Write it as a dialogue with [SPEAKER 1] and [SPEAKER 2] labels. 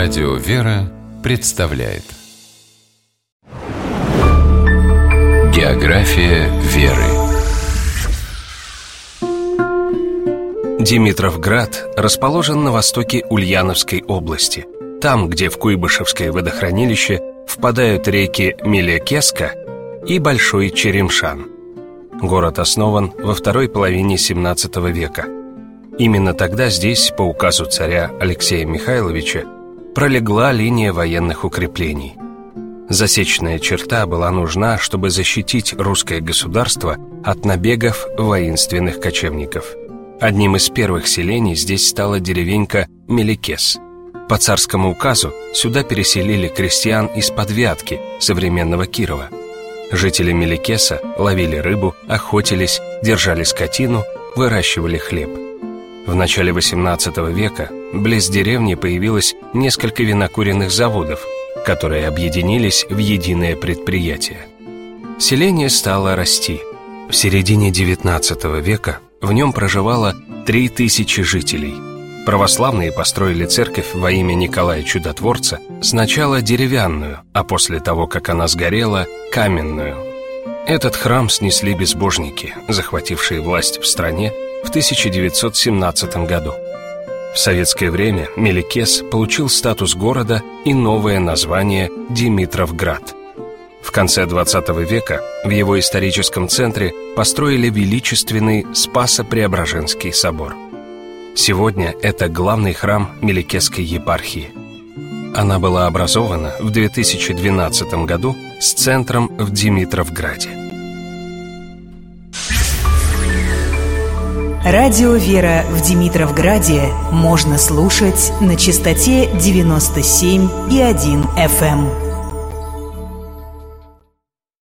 [SPEAKER 1] Радио «Вера» представляет География веры.
[SPEAKER 2] Димитровград расположен на востоке Ульяновской области, там, где в Куйбышевское водохранилище впадают реки Мелекеска и Большой Черемшан. Город основан во второй половине XVII века. Именно тогда здесь, по указу царя Алексея Михайловича, пролегла линия военных укреплений. Засечная черта была нужна, чтобы защитить русское государство от набегов воинственных кочевников. Одним из первых селений здесь стала деревенька Мелекес. По царскому указу сюда переселили крестьян из-под Вятки, современного Кирова. Жители Мелекеса ловили рыбу, охотились, держали скотину, выращивали хлеб. В начале XVIII века близ деревни появилось несколько винокуренных заводов, которые объединились в единое предприятие. Селение стало расти. В середине XIX века в нем проживало 3000 жителей. Православные построили церковь во имя Николая Чудотворца, сначала деревянную, а после того, как она сгорела, каменную. Этот храм снесли безбожники, захватившие власть в стране в 1917 году. В советское время Мелекес получил статус города и новое название Димитровград. В конце XX века в его историческом центре построили величественный Спасо-Преображенский собор. Сегодня это главный храм Мелекесской епархии. Она была образована в 2012 году с центром в Димитровграде.
[SPEAKER 3] Радио «Вера» в Димитровграде можно слушать на частоте 97,1 FM.